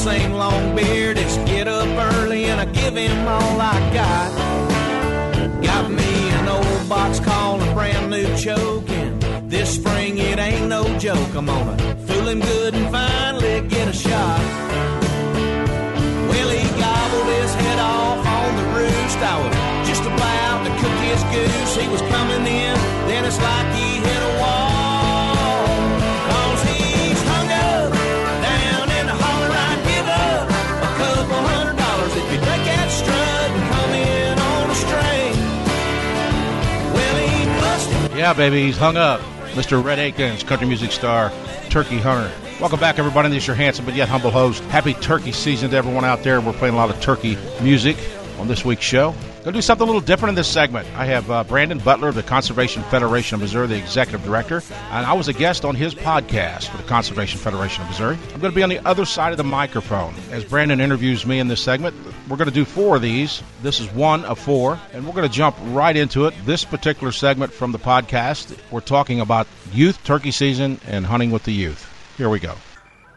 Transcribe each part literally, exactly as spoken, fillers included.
St. Longbeard is get up early and I give him all I got. Got me an old box called a brand new choke, and this spring it ain't no joke. I'm gonna fool him good and finally get a shot. Well, he gobbled his head off on the roost. I was just about to cook his goose. He was coming in, then it's like he hit a wall. Cause he's hung up down in the holler. I'd give up a couple hundred dollars if you take that strut and come in on a string. Well, he must have. Yeah, baby, he's hung up. Mister Red Akins, country music star, turkey hunter. Welcome back, everybody. This is your handsome but yet humble host. Happy turkey season to everyone out there. We're playing a lot of turkey music on this week's show. Going to do something a little different in this segment. I have uh, Brandon Butler of the Conservation Federation of Missouri, the executive director, and I was a guest on his podcast for the Conservation Federation of Missouri. I'm going to be on the other side of the microphone as Brandon interviews me in this segment. We're going to do four of these. This is one of four, and we're going to jump right into it. This particular segment from the podcast, we're talking about youth turkey season and hunting with the youth. Here we go.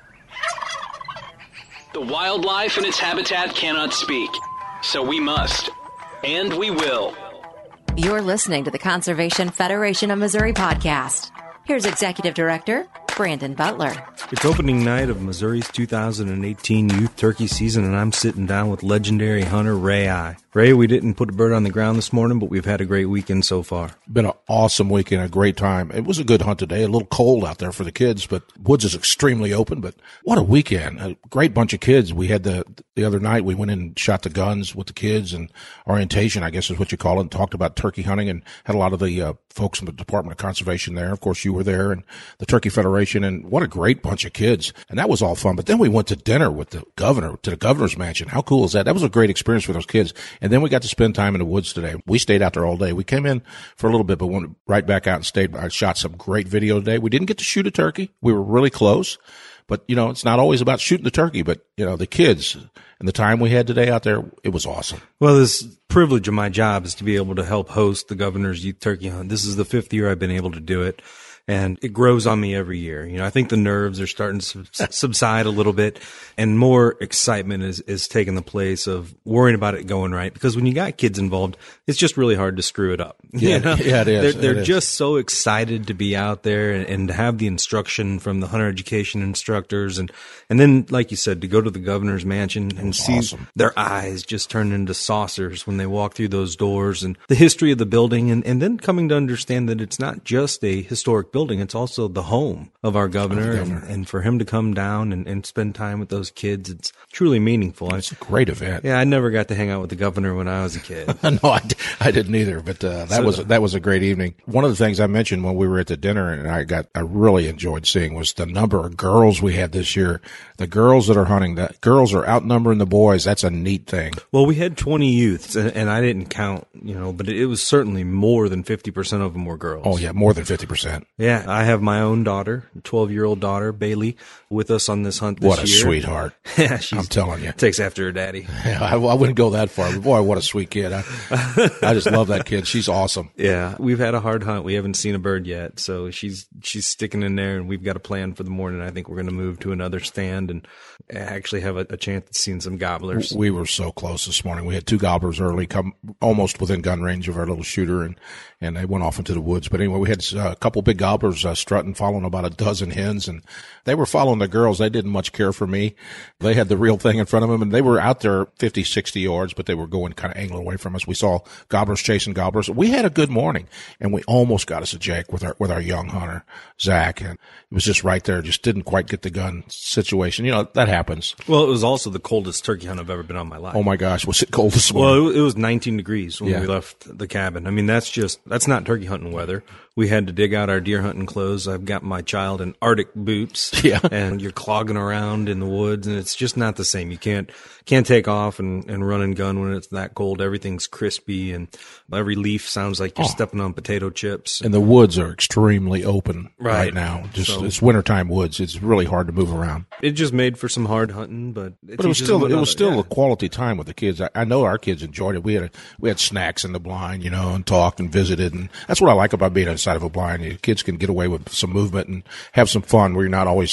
The wildlife and its habitat cannot speak, so we must, and we will. You're listening to the Conservation Federation of Missouri podcast. Here's Executive Director Brandon Butler. It's opening night of Missouri's two thousand eighteen youth turkey season, and I'm sitting down with legendary hunter Ray Eye. Ray, we didn't put a bird on the ground this morning, but we've had a great weekend so far. Been an awesome weekend, a great time. It was a good hunt today, a little cold out there for the kids, but woods is extremely open, but what a weekend. A great bunch of kids. We had the, the other night, we went in and shot the guns with the kids and orientation, I guess is what you call it, and talked about turkey hunting and had a lot of the uh, folks from the Department of Conservation there. Of course, you were there, and the Turkey Federation, and what a great bunch of kids. And that was all fun. But then we went to dinner with the governor, to the governor's mansion. How cool is that? That was a great experience for those kids. And then we got to spend time in the woods today. We stayed out there all day. We came in for a little bit, but went right back out and stayed. I shot some great video today. We didn't get to shoot a turkey. We were really close. But, you know, it's not always about shooting the turkey, but, you know, the kids and the time we had today out there, it was awesome. Well, this privilege of my job is to be able to help host the governor's youth turkey hunt. This is the fifth year I've been able to do it. And it grows on me every year. You know, I think the nerves are starting to subside a little bit, and more excitement is, is taking the place of worrying about it going right. Because when you got kids involved, it's just really hard to screw it up. Yeah, you know? yeah it is. They're, they're it just is. so excited to be out there and, and to have the instruction from the hunter education instructors. And, and then, like you said, to go to the governor's mansion and see awesome. Their eyes just turn into saucers when they walk through those doors, and the history of the building. And, and then coming to understand that it's not just a historic building. Building. It's also the home of our governor, the governor. And, and for him to come down and, and spend time with those kids, it's truly meaningful. It's a great event. Yeah, I never got to hang out with the governor when I was a kid. no, I, I didn't either, but uh, that so, was that was a great evening. One of the things I mentioned when we were at the dinner, and I got I really enjoyed seeing, was the number of girls we had this year. The girls that are hunting, the girls are outnumbering the boys. That's a neat thing. Well, we had twenty youths, and, and I didn't count, you know, but it was certainly more than fifty percent of them were girls. Oh yeah, more than fifty percent. Yeah, I have my own daughter, twelve-year-old daughter, Bailey, with us on this hunt this what a year. sweetheart. Yeah, she's, I'm telling you. Takes after her daddy. Yeah, I, I wouldn't go that far. But boy, what a sweet kid. I, I just love that kid. She's awesome. Yeah, we've had a hard hunt. We haven't seen a bird yet, so she's she's sticking in there, and we've got a plan for the morning. I think we're going to move to another stand and actually have a, a chance at seeing some gobblers. We were so close this morning. We had two gobblers early, come almost within gun range of our little shooter, and, and they went off into the woods. But anyway, we had a couple big gobblers uh, strutting, following about a dozen hens, and they were following the girls. They didn't much care for me. They had the real thing in front of them, and they were out there fifty, sixty yards, but they were going kind of angling away from us. We saw gobblers chasing gobblers. We had a good morning, and we almost got us a jake with our with our young hunter, Zach, and it was just right there. Just didn't quite get the gun situation. You know, that happens. Well, it was also the coldest turkey hunt I've ever been on in my life. Oh, my gosh. Was it cold this morning? Well, it was nineteen degrees when Yeah. we left the cabin. I mean, that's just, that's not turkey hunting weather. We had to dig out our deer hunting clothes. I've got my child in Arctic boots. Yeah. And you're clogging around in the woods, and it's just not the same. You can't, can't take off and, and run and gun when it's that cold. Everything's crispy, and every leaf sounds like you're Oh. stepping on potato chips. And the woods are extremely open right, Right. now. Just So- it's wintertime woods. It's really hard to move around. It just made for some hard hunting, but it, But it was teaches still them it was another- still yeah. a quality time with the kids. I, I know our kids enjoyed it. We had a, we had snacks in the blind, you know, and talked and visited, and that's what I like about being inside of a blind. You kids can get away with some movement and have some fun where you're not always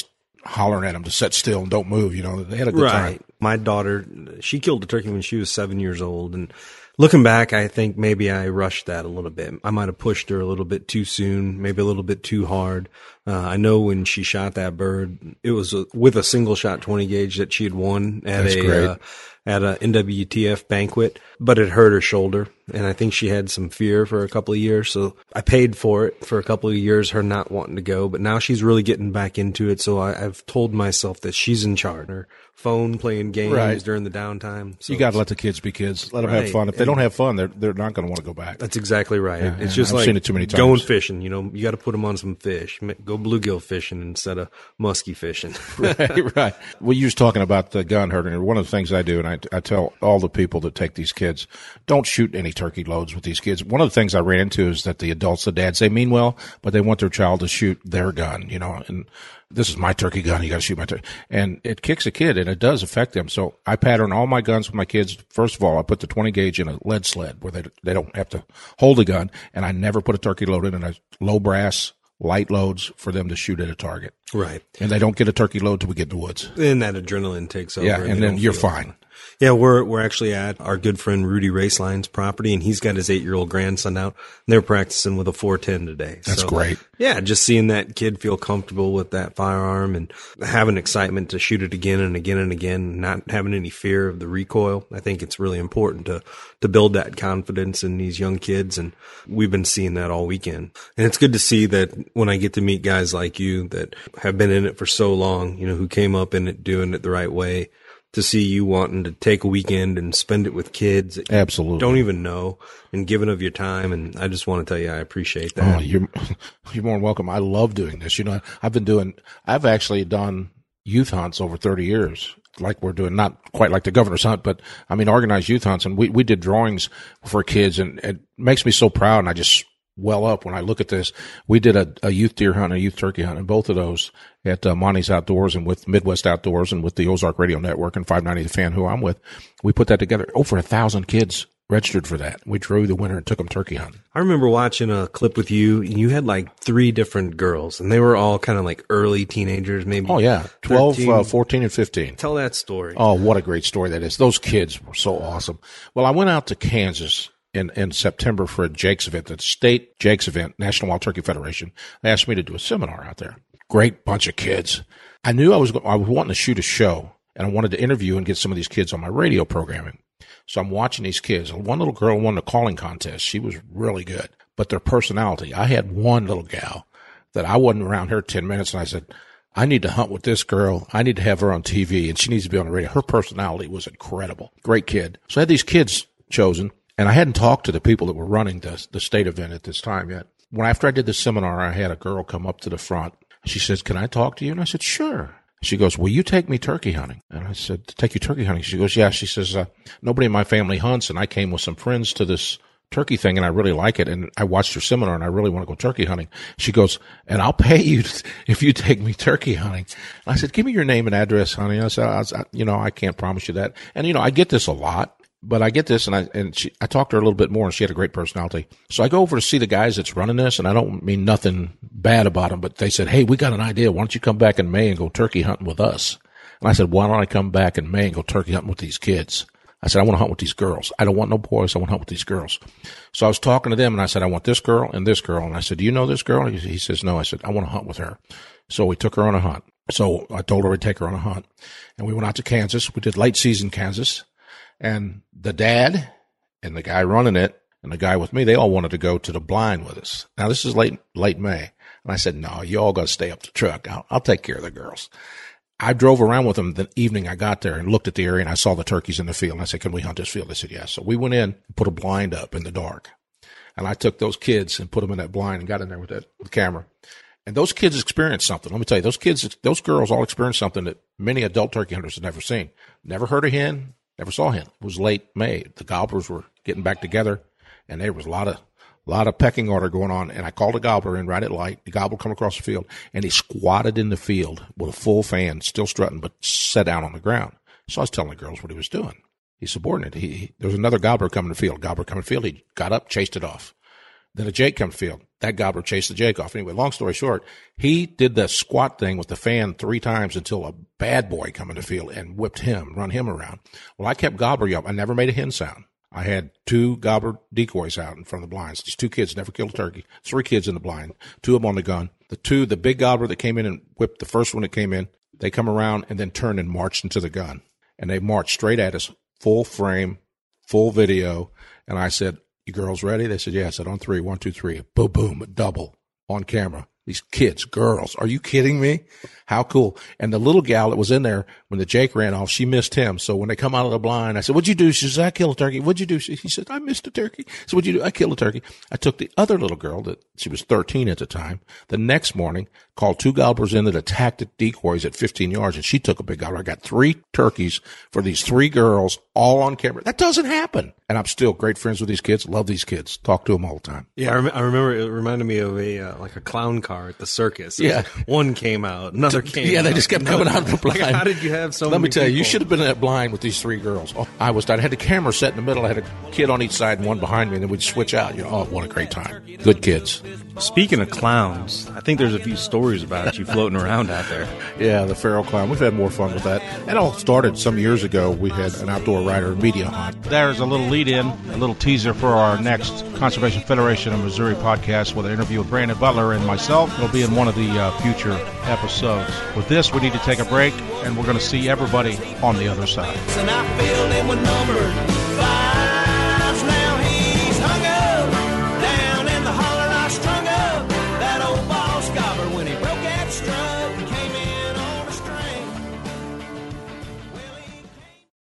hollering at them to sit still and don't move. You know, they had a good right. time. My daughter, she killed a turkey when she was seven years old. And looking back, I think maybe I rushed that a little bit. I might have pushed her a little bit too soon, maybe a little bit too hard. Uh, I know when she shot that bird, it was a, with a single shot twenty gauge that she had won at That's a, great. uh, at a N W T F banquet, but it hurt her shoulder. And I think she had some fear for a couple of years. So I paid for it for a couple of years, her not wanting to go, but now she's really getting back into it. So I, I've told myself that she's in charge. Her phone, playing games Right. during the downtime. So You got to let the kids be kids. Let them have Right. fun. If they don't have fun, they're they're not going to want to go back. That's exactly right. Yeah, it's yeah, just I've like seen it too many times. going fishing. You know, you got to put them on some fish. Go bluegill fishing instead of muskie fishing. right, right. Well, you was talking about the gun herding. One of the things I do, and I, I tell all the people that take these kids, don't shoot any turkey loads with these kids. One of the things I ran into is that the adults, the dads, they mean well, but they want their child to shoot their gun, you know, and this is my turkey gun. You got to shoot my turkey. And it kicks a kid, and it does affect them. So I pattern all my guns with my kids. First of all, I put the twenty gauge in a lead sled where they they don't have to hold a gun, and I never put a turkey load in, and I low brass, light loads for them to shoot at a target. Right. And they don't get a turkey load till we get in the woods. And that adrenaline takes over. Yeah, and they then don't you're feel fine. Yeah, we're we're actually at our good friend Rudy Raceline's property, and he's got his eight-year-old grandson out, and they're practicing with a four ten today. That's so, great. Yeah, just seeing that kid feel comfortable with that firearm and having excitement to shoot it again and again and again, not having any fear of the recoil. I think it's really important to to build that confidence in these young kids, and we've been seeing that all weekend. And it's good to see that when I get to meet guys like you that have been in it for so long, you know, who came up in it doing it the right way, to see you wanting to take a weekend and spend it with kids that Absolutely. you don't even know and giving of your time. And I just want to tell you, I appreciate that. Oh, you're you're more than welcome. I love doing this. You know, I've been doing. I've actually done youth hunts over thirty years. Like we're doing, not quite like the governor's hunt, but I mean organized youth hunts, and we we did drawings for kids, and it makes me so proud. And I just well up when I look at this. We did a, a youth deer hunt and a youth turkey hunt, and both of those at uh, Monty's Outdoors and with Midwest Outdoors and with the Ozark Radio Network and five ninety The Fan, who I'm with. We put that together. Over a thousand kids registered for that. We drew the winner and took them turkey hunting. I remember watching a clip with you, and you had like three different girls, and they were all kind of like early teenagers, maybe. Oh, yeah. twelve, thirteen. uh, fourteen, and fifteen. Tell that story. Oh, what a great story that is. Those kids were so awesome. Well, I went out to Kansas in, in September for a Jake's event, the state Jake's event, National Wild Turkey Federation. They asked me to do a seminar out there. Great bunch of kids. I knew I was go- I was wanting to shoot a show, and I wanted to interview and get some of these kids on my radio programming. So I'm watching these kids. One little girl won the calling contest. She was really good. But their personality, I had one little gal that I wasn't around her ten minutes, and I said, I need to hunt with this girl. I need to have her on T V, and she needs to be on the radio. Her personality was incredible. Great kid. So I had these kids chosen, and I hadn't talked to the people that were running the, the state event at this time yet. When after I did the seminar, I had a girl come up to the front. She says, can I talk to you? And I said, sure. She goes, will you take me turkey hunting? And I said, take you turkey hunting? She goes, yeah. She says, uh, nobody in my family hunts, and I came with some friends to this turkey thing, and I really like it, and I watched your seminar, and I really want to go turkey hunting. She goes, and I'll pay you if you take me turkey hunting. And I said, give me your name and address, honey. I said, I, I, you know, I can't promise you that. And, you know, I get this a lot. But I get this, and I and she, I talked to her a little bit more, and she had a great personality. So I go over to see the guys that's running this, and I don't mean nothing bad about them, but they said, hey, we got an idea. Why don't you come back in May and go turkey hunting with us? And I said, why don't I come back in May and go turkey hunting with these kids? I said, I want to hunt with these girls. I don't want no boys. I want to hunt with these girls. So I was talking to them, and I said, I want this girl and this girl. And I said, do you know this girl? He, he says, no. I said, I want to hunt with her. So we took her on a hunt. So I told her we'd take her on a hunt. And we went out to Kansas. We did late season Kansas. And the dad and the guy running it and the guy with me, they all wanted to go to the blind with us. Now, this is late late May. And I said, no, you all got to stay up the truck. I'll, I'll take care of the girls. I drove around with them the evening I got there and looked at the area, and I saw the turkeys in the field. And I said, can we hunt this field? They said, yes. So we went in and put a blind up in the dark. And I took those kids and put them in that blind and got in there with that with the camera. And those kids experienced something. Let me tell you, those kids, those girls all experienced something that many adult turkey hunters have never seen. Never heard a hen. Never saw him. It was late May. The gobblers were getting back together, and there was a lot of a lot of pecking order going on. And I called a gobbler in right at light. The gobbler come across the field, and he squatted in the field with a full fan, still strutting, but sat down on the ground. So I was telling the girls what he was doing. He's subordinate. He, he there was another gobbler coming to the field. Gobbler coming to the field. He got up, chased it off. Then a jake come to the field. that gobbler chased the jake off. Anyway, long story short, he did the squat thing with the fan three times until a bad boy come in the field and whipped him, run him around. Well, I kept gobbler up. I never made a hen sound. I had two gobbler decoys out in front of the blinds. These two kids never killed a turkey. Three kids in the blind, two of them on the gun. The two, the big gobbler that came in and whipped the first one that came in, they come around and then turned and marched into the gun. And they marched straight at us, full frame, full video. And I said, "You girls ready?" They said, "Yeah." I said, "On three, one, two, three." Boom, boom, a double on camera. These kids, girls, are you kidding me? How cool. And the little gal that was in there when the jake ran off, she missed him. So when they come out of the blind, I said, "What'd you do?" She said, "I killed a turkey." "What'd you do?" She said, "I missed a turkey." So what'd you do? "I killed a turkey." I took the other little girl that she was thirteen at the time. The next morning, called two gobblers in that attacked the decoys at fifteen yards, and she took a big gobbler. I got three turkeys for these three girls all on camera. That doesn't happen. And I'm still great friends with these kids. Love these kids. Talk to them all the time. Yeah, I, rem- I remember it reminded me of a uh, like a clown car at the circus. It Yeah. was like one came out, another came Yeah, out. they just kept coming out of the blind. Like, how did you have so Let many me tell you, you people? should have been in that blind with these three girls. Oh, I was. I had the camera set in the middle. I had a kid on each side and one behind me, and then we'd switch out. You know, oh, what a great time. Good kids. Speaking of clowns, I think there's a few stories about you floating around out there. Yeah, the feral clown. We've had more fun with that. It all started some years ago. We had an outdoor rider media hunt. There's a little lead-in, a little teaser for our next Conservation Federation of Missouri podcast with an interview with Brandon Butler and myself. It'll be in one of the uh, future episodes. With this, we need to take a break, and we're going to see everybody on the other side. And I filled in with number five.